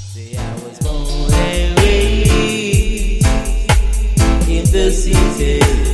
See, I was born and raised in the city.